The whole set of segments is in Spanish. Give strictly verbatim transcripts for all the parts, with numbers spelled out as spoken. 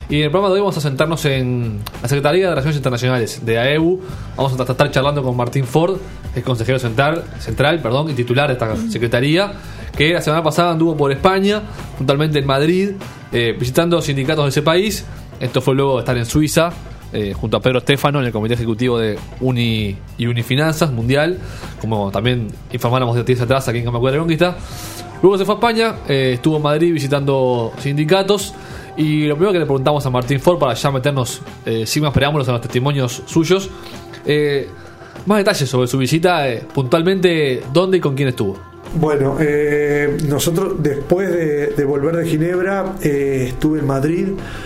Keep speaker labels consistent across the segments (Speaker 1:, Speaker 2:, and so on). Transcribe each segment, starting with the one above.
Speaker 1: Y en el programa de hoy vamos a sentarnos en la Secretaría de Relaciones Internacionales de A E U. Vamos a estar charlando con Martín Ford, que es consejero central, central perdón, y titular de esta secretaría, que la semana pasada anduvo por España, puntualmente en Madrid, eh, visitando sindicatos de ese país. Esto fue luego de estar en Suiza, eh, junto a Pedro Estéfano, en el comité ejecutivo de Uni y Unifinanzas Mundial, como también informáramos de días atrás aquí en Camacuera de Conquista. Luego se fue a España, eh, estuvo en Madrid visitando sindicatos. Y lo primero que le preguntamos a Martín Ford, para ya meternos eh, sin más preámbulos en los testimonios suyos, eh, más detalles sobre su visita, eh, puntualmente dónde y con quién estuvo.
Speaker 2: Bueno, eh, nosotros después de, de volver de Ginebra, eh, estuve en Madrid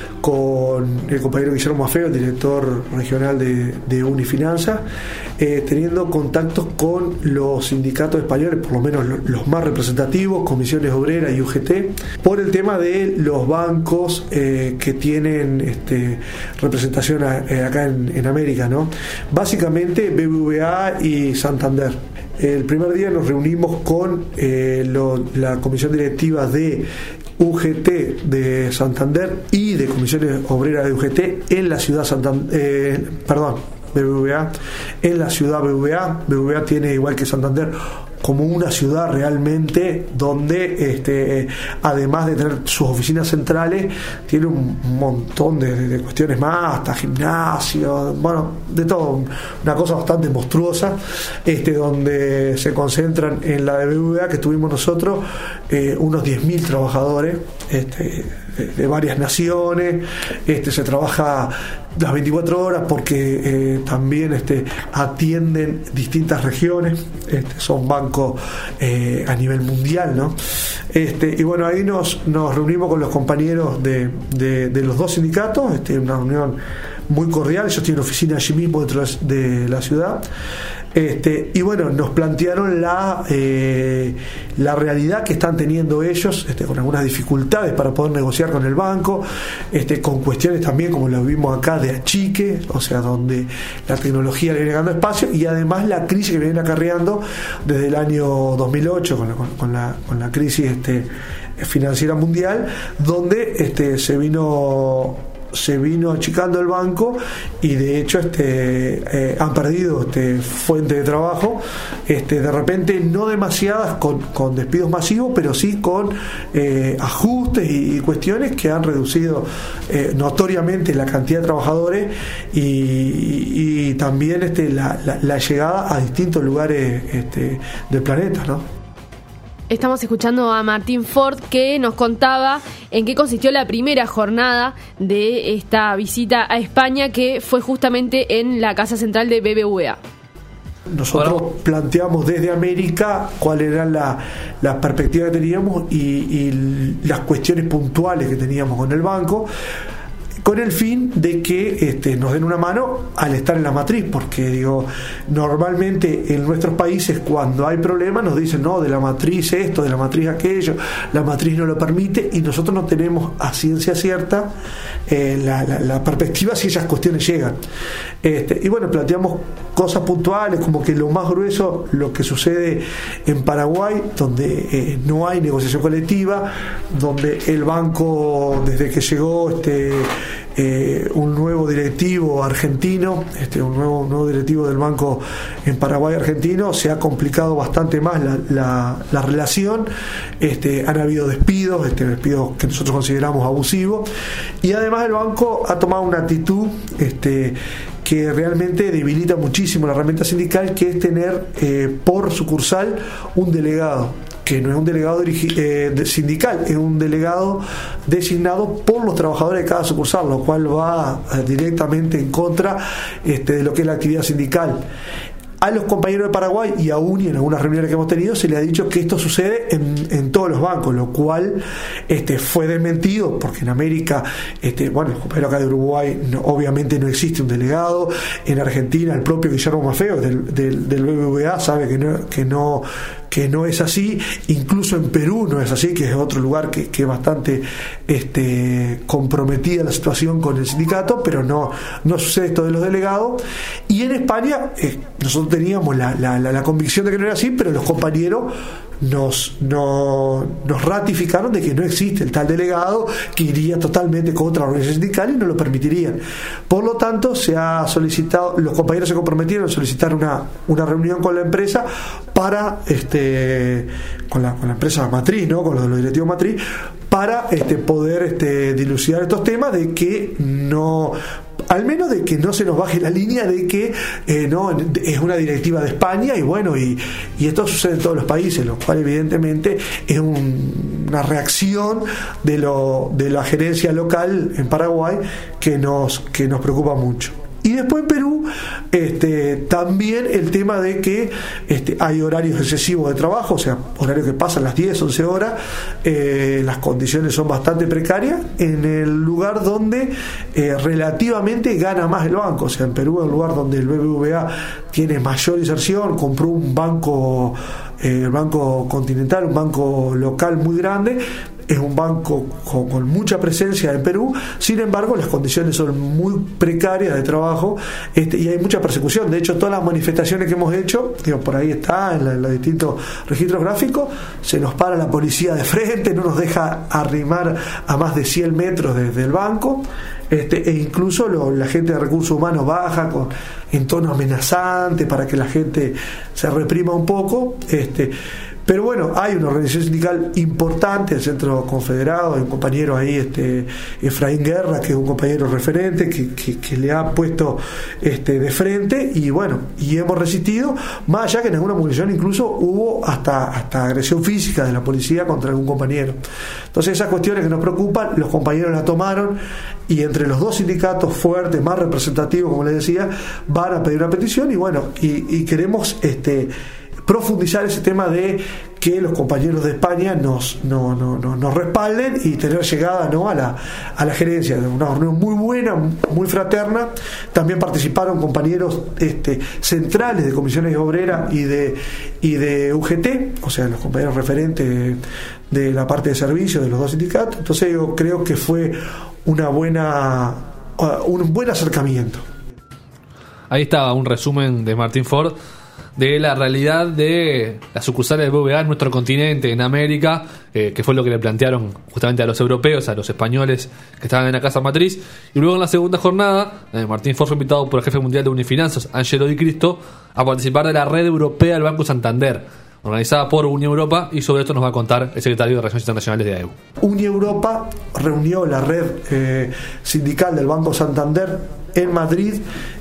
Speaker 2: con el compañero Guillermo Maffeo, el director regional de, de Unifinanzas, eh, teniendo contactos con los sindicatos españoles, por lo menos los más representativos, Comisiones Obreras y U G T, por el tema de los bancos eh, que tienen este, representación a, eh, acá en, en América, ¿no? Básicamente B B V A y Santander. El primer día nos reunimos con eh, lo, la comisión directiva de U G T de Santander y de Comisiones Obreras de U G T en la ciudad Santander, eh, perdón, B B V A, en la ciudad B B V A. B B V A tiene, igual que Santander, como una ciudad realmente donde este, además de tener sus oficinas centrales, tiene un montón de, de cuestiones más, hasta gimnasio, bueno, de todo, una cosa bastante monstruosa, este, donde se concentran en la de B B V A que tuvimos nosotros eh, unos diez mil trabajadores este, de, de varias naciones. Este, se trabaja las veinticuatro horas porque eh, también este, atienden distintas regiones, este, son bancos eh, a nivel mundial, ¿no? Este, y bueno, ahí nos, nos reunimos con los compañeros de, de, de los dos sindicatos, este, una reunión muy cordial. Ellos tienen oficina allí mismo dentro de la ciudad. Este, y bueno, nos plantearon la eh, la realidad que están teniendo ellos, este, con algunas dificultades para poder negociar con el banco, este, con cuestiones también como lo vimos acá de achique, o sea, donde la tecnología le viene ganando espacio, y además la crisis que viene acarreando desde el año dos mil ocho con la, con, con la, con la crisis este, financiera mundial, donde este, se vino se vino achicando el banco y de hecho este eh, han perdido este fuente de trabajo, este de repente no demasiadas con, con despidos masivos, pero sí con eh, ajustes y, y cuestiones que han reducido eh, notoriamente la cantidad de trabajadores y, y, y también este la, la, la llegada a distintos lugares este, del planeta, ¿no?
Speaker 3: Estamos escuchando a Martín Ford, que nos contaba en qué consistió la primera jornada de esta visita a España, que fue justamente en la Casa Central de B B V A.
Speaker 2: Nosotros bueno. planteamos desde América cuál era la, la perspectiva que teníamos y, y las cuestiones puntuales que teníamos con el banco, con el fin de que este, nos den una mano al estar en la matriz, porque digo, normalmente en nuestros países cuando hay problemas nos dicen no, de la matriz esto, de la matriz aquello, la matriz no lo permite, y nosotros no tenemos a ciencia cierta eh, la, la, la perspectiva si esas cuestiones llegan. Este, y bueno, planteamos cosas puntuales como que lo más grueso, lo que sucede en Paraguay, donde eh, no hay negociación colectiva, donde el banco, desde que llegó este Eh, un nuevo directivo argentino, este, un nuevo, un nuevo directivo del banco en Paraguay argentino, se ha complicado bastante más la, la, la relación. Este, han habido despidos, este, despidos que nosotros consideramos abusivos, y además el banco ha tomado una actitud este, que realmente debilita muchísimo la herramienta sindical, que es tener eh, por sucursal un delegado, que no es un delegado eh, sindical, es un delegado designado por los trabajadores de cada sucursal, lo cual va eh, directamente en contra este, de lo que es la actividad sindical. A los compañeros de Paraguay y a UNI, en algunas reuniones que hemos tenido, se le ha dicho que esto sucede en, en todos los bancos, lo cual este, fue desmentido, porque en América, este, bueno, el compañero acá de Uruguay, no, obviamente no existe un delegado. En Argentina, el propio Guillermo Maffeo del, del, del B B V A sabe que no, que no que no es así. Incluso en Perú no es así, que es otro lugar que, que es bastante este, comprometida la situación con el sindicato, pero no, no sucede esto de los delegados. Y en España eh, nosotros teníamos la, la, la, la convicción de que no era así, pero los compañeros nos, no, nos ratificaron de que no existe el tal delegado, que iría totalmente contra la organización sindical y no lo permitirían. Por lo tanto, se ha solicitado, los compañeros se comprometieron a solicitar una, una reunión con la empresa para este con la, con la empresa matriz, ¿no? Con los, los directivos matriz, para este, poder este, dilucidar estos temas de que no, al menos de que no se nos baje la línea de que eh, no es una directiva de España y bueno, y, y esto sucede en todos los países, lo cual evidentemente es un, una reacción de lo de la gerencia local en Paraguay que nos que nos preocupa mucho. Y después en Perú, este, también el tema de que este, hay horarios excesivos de trabajo, o sea, horarios que pasan las diez, once horas, eh, las condiciones son bastante precarias, en el lugar donde eh, relativamente gana más el banco. O sea, en Perú es el lugar donde el B B V A tiene mayor inserción, compró un banco, eh, el Banco Continental, un banco local muy grande. Es un banco con, con mucha presencia en Perú, sin embargo las condiciones son muy precarias de trabajo este, y hay mucha persecución. De hecho, todas las manifestaciones que hemos hecho, digo, por ahí está en, la, en los distintos registros gráficos, se nos para la policía de frente, no nos deja arrimar a más de cien metros desde el banco, este, e incluso lo, la gente de recursos humanos baja con, en tono amenazante para que la gente se reprima un poco. este Pero bueno, hay una organización sindical importante, el Centro Confederado, hay un compañero ahí, este Efraín Guerra, que es un compañero referente, que, que, que le ha puesto este de frente, y bueno, y hemos resistido, más allá que en alguna movilización incluso hubo hasta, hasta agresión física de la policía contra algún compañero. Entonces esas cuestiones que nos preocupan, los compañeros las tomaron, y entre los dos sindicatos fuertes, más representativos, como les decía, van a pedir una petición, y bueno, y, y queremos este profundizar ese tema de que los compañeros de España nos, no, no, no, nos respalden y tener llegada, ¿no? a la a la gerencia. Una reunión muy buena, muy fraterna. También participaron compañeros este, centrales de comisiones obreras y de y de U G T, o sea, los compañeros referentes de la parte de servicio de los dos sindicatos. Entonces yo creo que fue una buena uh, un buen acercamiento.
Speaker 1: Ahí está un resumen de Martín Ford de la realidad de las sucursales del B B V A en nuestro continente, en América, eh, que fue lo que le plantearon justamente a los europeos, a los españoles que estaban en la casa matriz. Y luego en la segunda jornada, eh, Martín Ford fue invitado por el jefe mundial de Unifinanzas, Angelo Di Cristo, a participar de la red europea del Banco Santander, organizada por Unión Europa, y sobre esto nos va a contar el secretario de Relaciones Internacionales de A E U.
Speaker 2: Unión Europa reunió la red eh, sindical del Banco Santander en Madrid,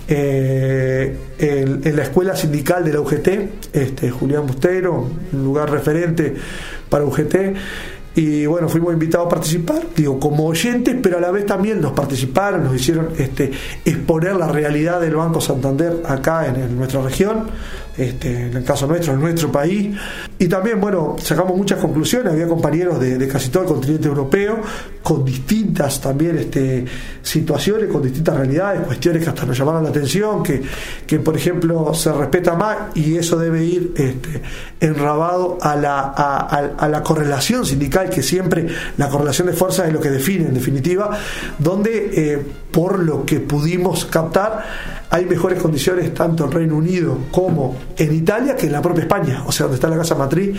Speaker 2: eh, en, en la escuela sindical de la U G T, este, Julián Bustero, un lugar referente para U G T. Y bueno, fuimos invitados a participar, digo, como oyentes, pero a la vez también nos participaron, nos hicieron este, exponer la realidad del Banco Santander acá en, en nuestra región, este, en el caso nuestro, en nuestro país. Y también, bueno, sacamos muchas conclusiones. Había compañeros de, de casi todo el continente europeo, con distintas también este, situaciones, con distintas realidades, cuestiones que hasta nos llamaron la atención, que, que por ejemplo se respeta más, y eso debe ir este, enrabado a la, a, a, a la correlación sindical, que siempre la correlación de fuerzas es lo que define en definitiva, donde eh, por lo que pudimos captar hay mejores condiciones tanto en Reino Unido como en Italia que en la propia España, o sea, donde está la casa matriz,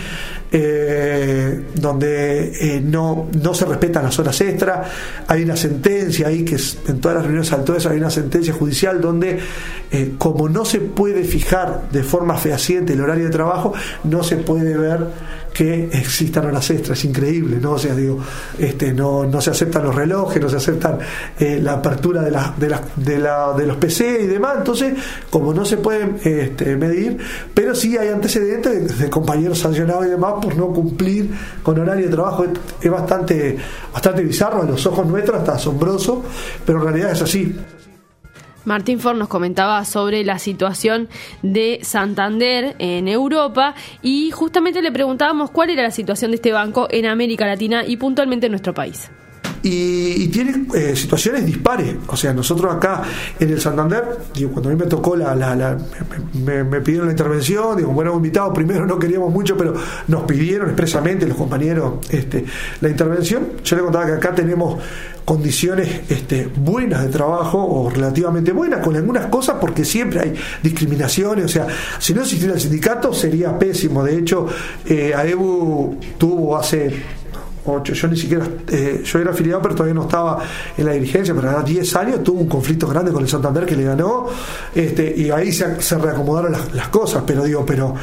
Speaker 2: eh, donde eh, no, no se respetan las horas extras. Hay una sentencia ahí que es, en todas las reuniones saltó eso, hay una sentencia judicial donde eh, como no se puede fijar de forma fehaciente el horario de trabajo, no se puede ver que existan horas extras. Es increíble, ¿no? O sea, digo, este, no, no se aceptan los relojes, no se aceptan eh, la apertura de, la, de, la, de, la, de los P C y demás. Entonces, como no se pueden este, medir, pero sí hay antecedentes de, de compañeros sancionados y demás por no cumplir con horario de trabajo. Es, es bastante, bastante bizarro, a los ojos nuestros hasta asombroso, pero en realidad es así.
Speaker 3: Martín Ford nos comentaba sobre la situación de Santander en Europa, y justamente le preguntábamos cuál era la situación de este banco en América Latina y puntualmente en nuestro país.
Speaker 2: y, y tiene eh, situaciones dispares. O sea, nosotros acá en el Santander, digo, cuando a mí me tocó la, la, la me, me, me pidieron la intervención, digo, bueno, invitados, primero no queríamos mucho, pero nos pidieron expresamente los compañeros este, la intervención. Yo le contaba que acá tenemos condiciones este, buenas de trabajo, o relativamente buenas, con algunas cosas, porque siempre hay discriminaciones. O sea, si no existiera el sindicato sería pésimo. De hecho, eh, AEBU tuvo hace ocho, yo ni siquiera eh, yo era afiliado, pero todavía no estaba en la dirigencia, pero hace diez años tuvo un conflicto grande con el Santander que le ganó, este, y ahí se, se reacomodaron las, las cosas, pero digo, pero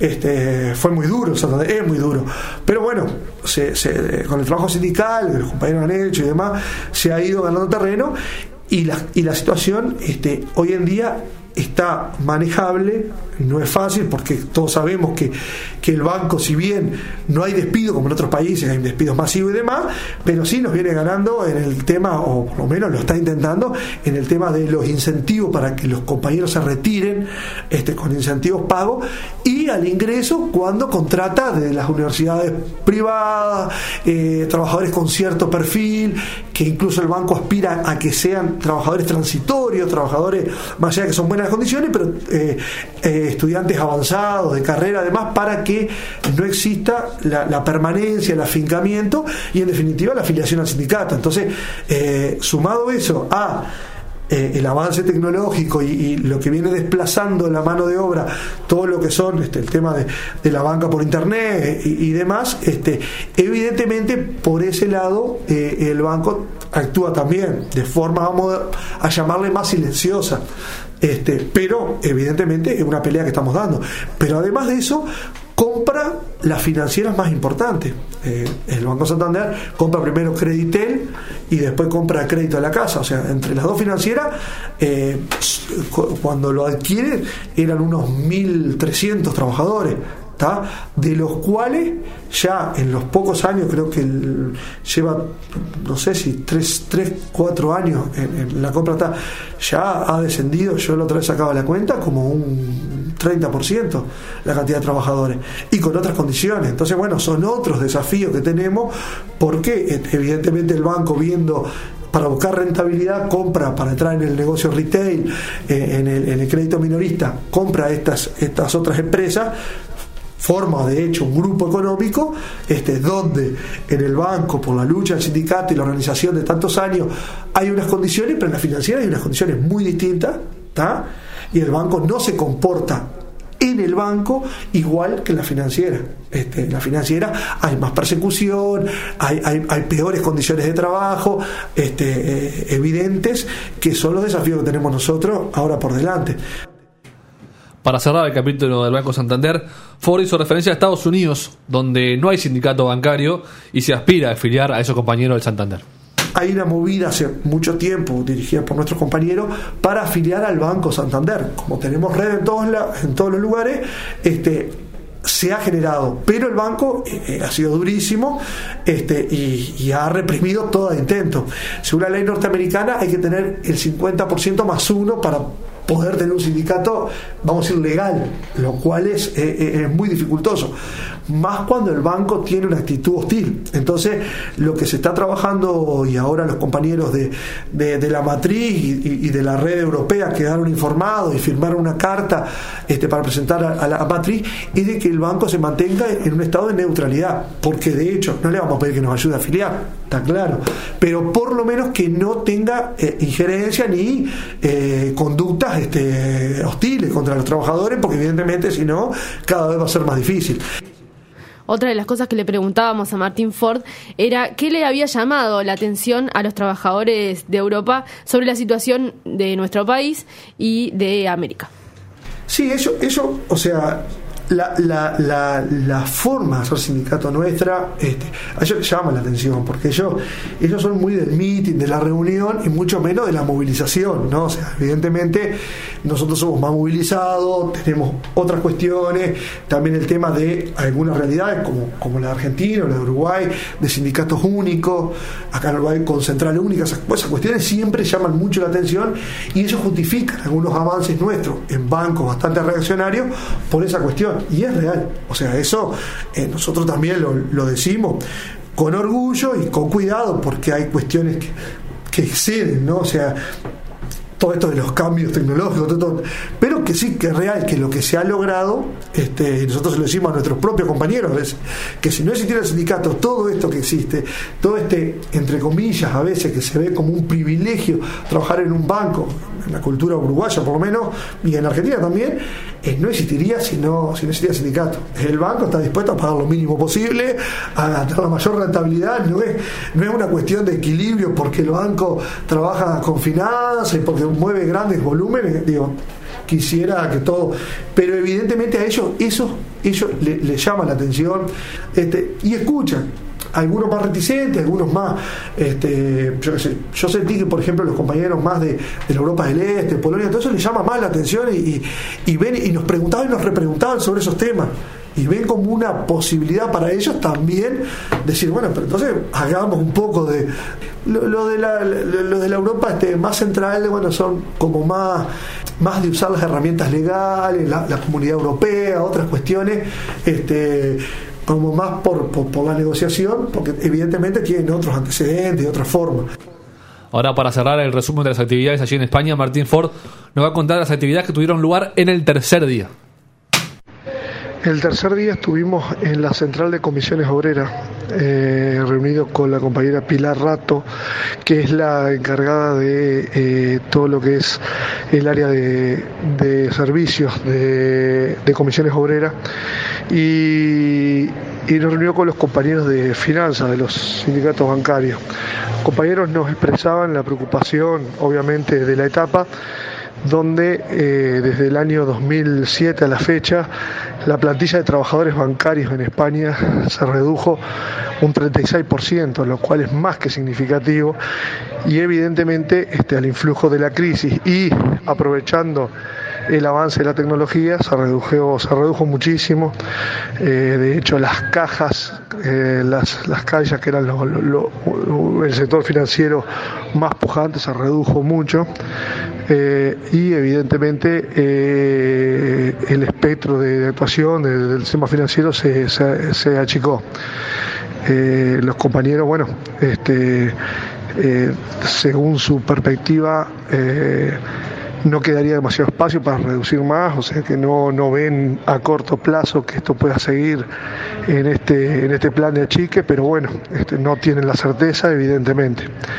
Speaker 2: este fue muy duro el Santander, es muy duro, pero bueno, se, se, con el trabajo sindical que los compañeros han hecho y demás, se ha ido ganando terreno, y la, y la situación este, hoy en día está manejable. No es fácil, porque todos sabemos que, que el banco, si bien no hay despido como en otros países, hay despidos masivos y demás, pero sí nos viene ganando en el tema, o por lo menos lo está intentando, en el tema de los incentivos para que los compañeros se retiren este, con incentivos pagos, y al ingreso cuando contrata de las universidades privadas, eh, trabajadores con cierto perfil, que incluso el banco aspira a que sean trabajadores transitorios, trabajadores más allá de que son buenas condiciones, pero eh, eh, estudiantes avanzados de carrera, además, para que no exista la, la permanencia, el afincamiento y en definitiva la afiliación al sindicato. Entonces, eh, sumado eso a eh, el avance tecnológico y, y lo que viene desplazando la mano de obra, todo lo que son este, el tema de, de la banca por internet y, y demás, este, evidentemente por ese lado eh, el banco actúa también de forma, vamos a llamarle, más silenciosa. Este, pero evidentemente es una pelea que estamos dando. Pero además de eso, compra las financieras más importantes. Eh, el Banco Santander compra primero Creditel y después compra Crédito a la Casa. O sea, entre las dos financieras, eh, cuando lo adquiere eran unos mil trescientos trabajadores, ¿tá? De los cuales ya en los pocos años, creo que el, lleva no sé si tres, cuatro años en, en la compra, está, ya ha descendido, yo la otra vez sacaba la cuenta, como un treinta por ciento la cantidad de trabajadores, y con otras condiciones. Entonces, bueno, son otros desafíos que tenemos, porque evidentemente el banco, viendo para buscar rentabilidad, compra para entrar en el negocio retail, eh, en, el, en el crédito minorista, compra estas, estas otras empresas, forma de hecho un grupo económico este, donde en el banco, por la lucha del sindicato y la organización de tantos años, hay unas condiciones, pero en la financiera hay unas condiciones muy distintas, ¿tá? Y el banco no se comporta en el banco igual que en la financiera. Este, en la financiera hay más persecución, hay, hay, hay peores condiciones de trabajo, este, eh, evidentes, que son los desafíos que tenemos nosotros ahora por delante.
Speaker 1: Para cerrar el capítulo del Banco Santander, Ford hizo referencia a Estados Unidos, donde no hay sindicato bancario y se aspira a afiliar a esos compañeros del Santander.
Speaker 2: Hay una movida hace mucho tiempo, dirigida por nuestros compañeros, para afiliar al Banco Santander. Como tenemos red en todos, la, en todos los lugares, este, se ha generado, pero el banco eh, ha sido durísimo este, y, y ha reprimido todo intento. Según la ley norteamericana, hay que tener el cincuenta por ciento más uno para poder tener un sindicato, vamos a decir, legal, lo cual es, eh, es muy dificultoso, más cuando el banco tiene una actitud hostil. Entonces, lo que se está trabajando, y ahora los compañeros de, de, de la matriz y, y de la red europea quedaron informados y firmaron una carta este, para presentar a, a la matriz, es de que el banco se mantenga en un estado de neutralidad, porque de hecho no le vamos a pedir que nos ayude a afiliar, está claro, pero por lo menos que no tenga eh, injerencia ni eh, conductas este, hostiles contra los trabajadores, porque evidentemente si no, cada vez va a ser más difícil.
Speaker 3: Otra de las cosas que le preguntábamos a Martín Ford era qué le había llamado la atención a los trabajadores de Europa sobre la situación de nuestro país y de América.
Speaker 2: Sí, eso, eso o sea, la, la, la, la forma de hacer sindicato nuestra, este, a ellos les llama la atención, porque ellos, ellos son muy del meeting, de la reunión, y mucho menos de la movilización, ¿no? O sea, evidentemente nosotros somos más movilizados, tenemos otras cuestiones, también el tema de algunas realidades como, como la de Argentina o la de Uruguay, de sindicatos únicos, acá en Uruguay con central única, esas, esas cuestiones siempre llaman mucho la atención, y ellos justifican algunos avances nuestros en bancos bastante reaccionarios por esa cuestión. Y es real, o sea, eso eh, nosotros también lo, lo decimos. con orgullo y con cuidado, porque hay cuestiones que, que exceden, ¿no? O sea, todo esto de los cambios tecnológicos, todo, todo, pero que sí, que es real, que lo que se ha logrado, este, nosotros se lo decimos a nuestros propios compañeros a veces, que si no existiera el sindicato, todo esto que existe, todo este, entre comillas, a veces que se ve como un privilegio trabajar en un banco, en la cultura uruguaya por lo menos, y en Argentina también, eh, no existiría si no, si no existiera el sindicato. El banco está dispuesto a pagar lo mínimo posible, a ganar la mayor rentabilidad, no es, no es una cuestión de equilibrio porque el banco trabaja con finanzas y porque mueve grandes volúmenes, digo, quisiera que todo, pero evidentemente a ellos eso, ellos les le llama la atención, este, y escuchan, algunos más reticentes, algunos más, este, yo qué sé, yo sentí que por ejemplo los compañeros más de, de la Europa del Este, Polonia, todo eso les llama más la atención y, y, y ven y nos preguntaban y nos repreguntaban sobre esos temas. Y ven como una posibilidad para ellos también decir, bueno, pero entonces hagamos un poco de lo, lo de la lo de la Europa este, más central, bueno, son como más más de usar las herramientas legales, la, la comunidad europea, otras cuestiones, este como más por, por, por la negociación, porque evidentemente tienen otros antecedentes y otras formas.
Speaker 1: Ahora, para cerrar el resumen de las actividades allí en España, Martín Ford nos va a contar las actividades que tuvieron lugar en el tercer día.
Speaker 2: El tercer día estuvimos en la central de comisiones obreras, eh, reunidos con la compañera Pilar Rato, que es la encargada de eh, todo lo que es el área de, de servicios de, de comisiones obreras, y, y nos reunió con los compañeros de finanzas de los sindicatos bancarios. Los compañeros nos expresaban la preocupación, obviamente, de la etapa donde eh, desde el año dos mil siete a la fecha la plantilla de trabajadores bancarios en España se redujo un treinta y seis por ciento, lo cual es más que significativo, y evidentemente este, al influjo de la crisis y aprovechando el avance de la tecnología se redujo, se redujo muchísimo. Eh, de hecho, las cajas, eh, las, las cajas que eran lo, lo, lo, el sector financiero más pujante, se redujo mucho. Eh, y evidentemente eh, el espectro de, de actuación de, del sistema financiero se, se, se achicó. Eh, los compañeros, bueno, este, eh, según su perspectiva, eh, no quedaría demasiado espacio para reducir más, o sea que no, no ven a corto plazo que esto pueda seguir en este, en este plan de achique, pero bueno, este, no tienen la certeza, evidentemente.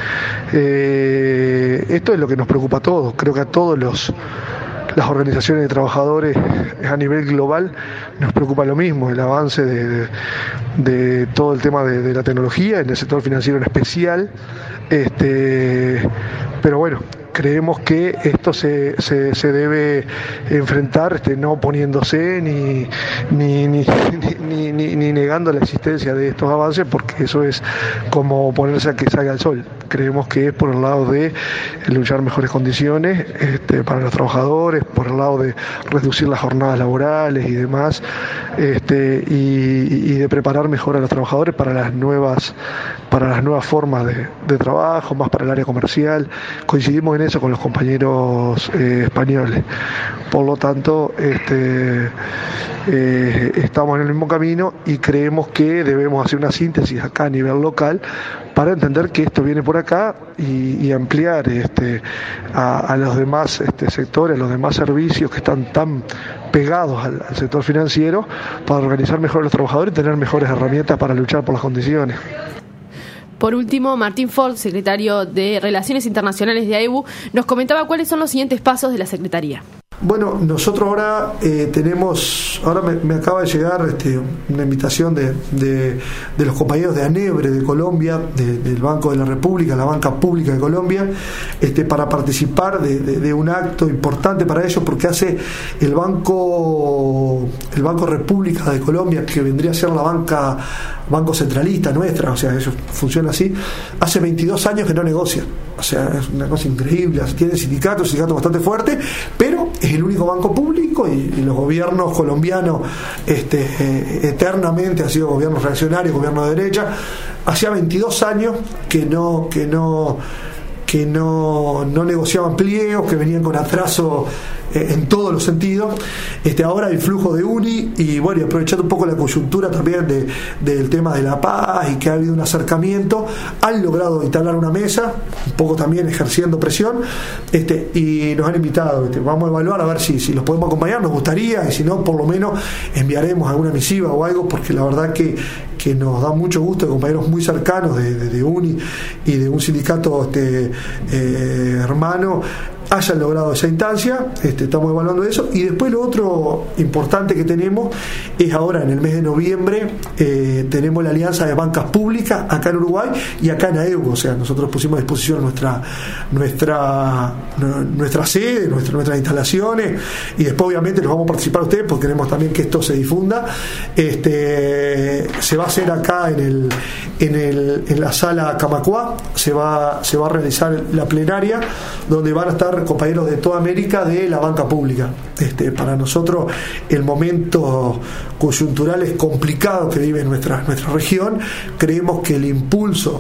Speaker 2: Eh, esto es lo que nos preocupa a todos, creo que a todos los las organizaciones de trabajadores a nivel global nos preocupa lo mismo, el avance de, de, de todo el tema de, de la tecnología, en el sector financiero en especial, este, pero bueno, creemos que esto se, se, se debe enfrentar este, no oponiéndose ni ni, ni, ni, ni, ni negando la existencia de estos avances, porque eso es como ponerse a que salga el sol. Creemos que es por el lado de luchar mejores condiciones este, para los trabajadores, por el lado de reducir las jornadas laborales y demás, este, y, y de preparar mejor a los trabajadores para las nuevas para las nuevas formas de, de trabajo, más para el área comercial. Coincidimos en eso con los compañeros eh, españoles. Por lo tanto, este, eh, estamos en el mismo camino y creemos que debemos hacer una síntesis acá a nivel local para entender que esto viene por acá y, y ampliar este, a, a los demás este, sectores, a los demás servicios que están tan pegados al, al sector financiero, para organizar mejor a los trabajadores y tener mejores herramientas para luchar por las condiciones.
Speaker 3: Por último, Martín Ford, secretario de Relaciones Internacionales de A E B U, nos comentaba cuáles son los siguientes pasos de la Secretaría.
Speaker 2: Bueno, nosotros ahora eh, tenemos, ahora me, me acaba de llegar este, una invitación de, de, de los compañeros de ANEBRE de Colombia, de, del Banco de la República, la banca pública de Colombia, este, para participar de, de, de un acto importante para ellos, porque hace el Banco, el Banco República de Colombia, que vendría a ser la banca banco centralista nuestra, o sea, eso funciona así, hace veintidós años que no negocia, o sea, es una cosa increíble, tiene sindicatos, sindicatos bastante fuertes, pero es el único banco público y, y los gobiernos colombianos este, eh, eternamente han sido gobiernos reaccionarios, gobiernos de derecha. Hacía veintidós años que no que no que no, no negociaban pliegos, que venían con atraso eh, en todos los sentidos. Este, ahora el flujo de Uni y bueno, y aprovechando un poco la coyuntura también de, del tema de la paz y que ha habido un acercamiento, han logrado instalar una mesa, un poco también ejerciendo presión, este, y nos han invitado. Este, vamos a evaluar a ver si, si los podemos acompañar, nos gustaría, y si no, por lo menos enviaremos alguna misiva o algo, porque la verdad que, que nos da mucho gusto de compañeros muy cercanos de, de, de Uni y de un sindicato este, eh, hermano hayan logrado esa instancia. Este, estamos evaluando eso. Y después lo otro importante que tenemos es ahora en el mes de noviembre, eh, tenemos la alianza de bancas públicas acá en Uruguay y acá en A E U. O sea, nosotros pusimos a disposición nuestra nuestra nuestra sede, nuestra, nuestras instalaciones, y después obviamente los vamos a participar ustedes porque queremos también que esto se difunda. Este, se va a hacer acá en el en el en la sala Camacuá, se va se va a realizar la plenaria donde van a estar compañeros de toda América de la banca pública. Este, para nosotros el momento coyuntural es complicado que vive nuestra nuestra región. Creemos que el impulso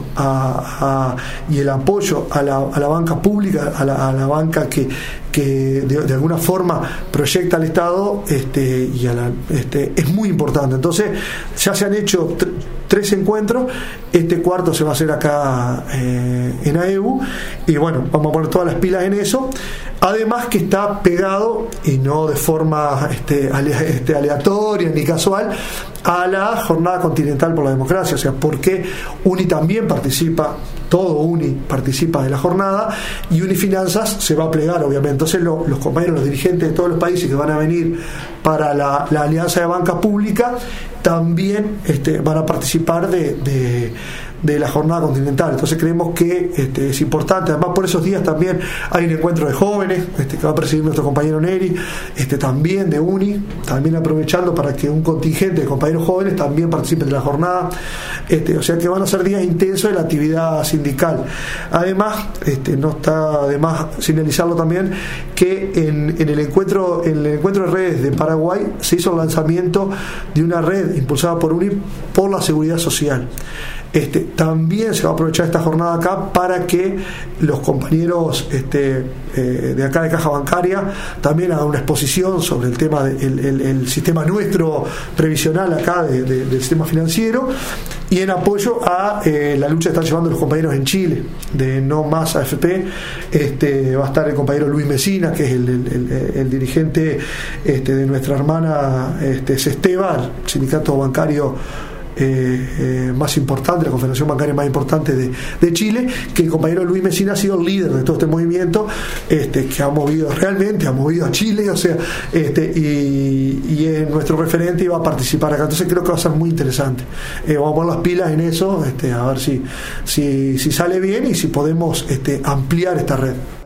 Speaker 2: a, a, y el apoyo a la, a la banca pública, a la, a la banca que, que de, de alguna forma proyecta al Estado, este, y a la, este, es muy importante. Entonces ya se han hecho t- tres encuentros, este cuarto se va a hacer acá eh, en A E U, y bueno, vamos a poner todas las pilas en eso. Además que está pegado, y no de forma este, este, aleatoria ni casual, a la Jornada Continental por la Democracia. O sea, porque Uni también participa, todo Uni participa de la jornada, y Unifinanzas se va a plegar, obviamente. Entonces lo, los compañeros, los dirigentes de todos los países que van a venir para la, la Alianza de Banca Pública también este, van a participar de, de, de la Jornada Continental. Entonces creemos que este, es importante. Además, por esos días también hay un encuentro de jóvenes este, que va a presidir nuestro compañero Neri, este, también de Uni, también aprovechando para que un contingente de compañeros jóvenes también participen de la jornada. Este, o sea que van a ser días intensos de la actividad sindical. Además, este, no está de más señalizarlo también que en, en el encuentro en el encuentro de redes de Paraguay se hizo el lanzamiento de una red impulsada por Uni por la seguridad social. Este, también se va a aprovechar esta jornada acá para que los compañeros este, eh, de acá de Caja Bancaria también hagan una exposición sobre el tema del el, el sistema nuestro previsional acá de, de, del sistema financiero, y en apoyo a eh, la lucha que están llevando los compañeros en Chile de No Más A F P. Este, va a estar el compañero Luis Mesina, que es el, el, el, el dirigente este, de nuestra hermana este, Sesteva, el sindicato bancario Eh, eh, más importante, la confederación bancaria más importante de, de Chile, que el compañero Luis Mesina ha sido el líder de todo este movimiento, este, que ha movido realmente, ha movido a Chile, o sea, este, y, y es nuestro referente y va a participar acá. Entonces creo que va a ser muy interesante. Eh, vamos a poner las pilas en eso, este, a ver si, si, si sale bien y si podemos este, ampliar esta red.